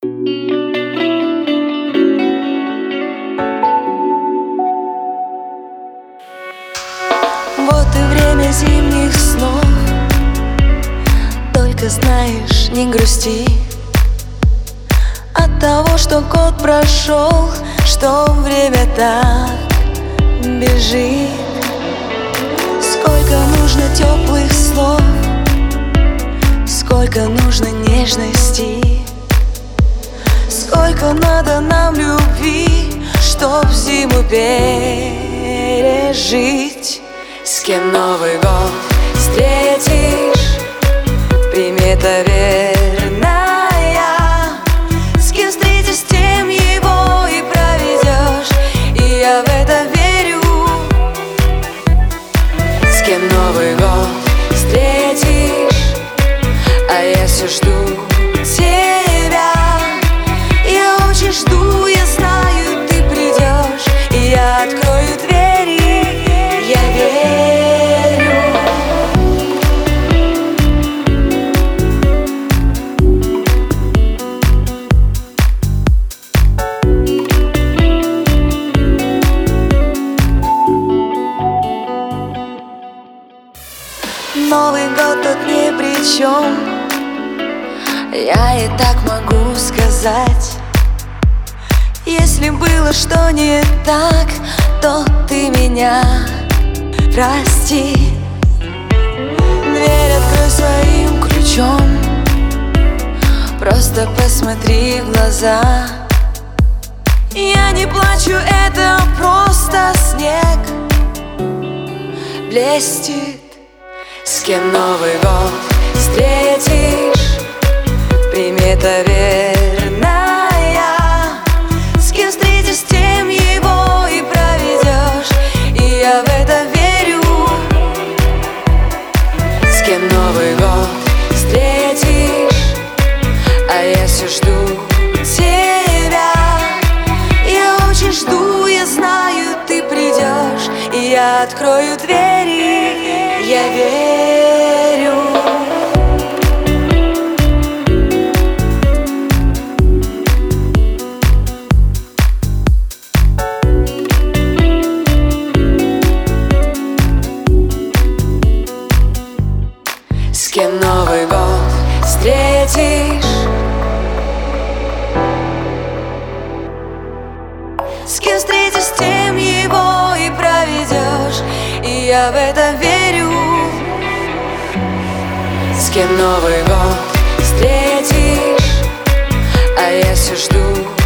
Вот и время зимних снов. Только знаешь, не грусти от того, что год прошел, что время так бежит. Сколько нужно теплых слов, сколько нужно нежности, сколько надо нам любви, чтоб зиму пережить. С кем Новый год встретишь, примета верная. С кем встретишь, с тем его и проведешь, и я в это верю. С кем Новый год встретишь, а я все жду тебя. Я очень жду, я знаю, ты придешь, и я открою двери, я верю. Новый год тут ни при чем, я и так могу сказать. Если было что не так, то ты меня прости. Дверь открой своим ключом, просто посмотри в глаза. Я не плачу, это просто снег блестит. С кем Новый год встретишь, примета верная. С кем встретишь, с тем его и проведешь, и я в это верю. С кем Новый год встретишь, а я все жду тебя. Я очень жду, я знаю, ты придешь, и я открою двери, я верю. С кем Новый год встретишь, с кем встретишь, с тем его и проведешь, и я в это верю. С кем Новый год встретишь, а я все жду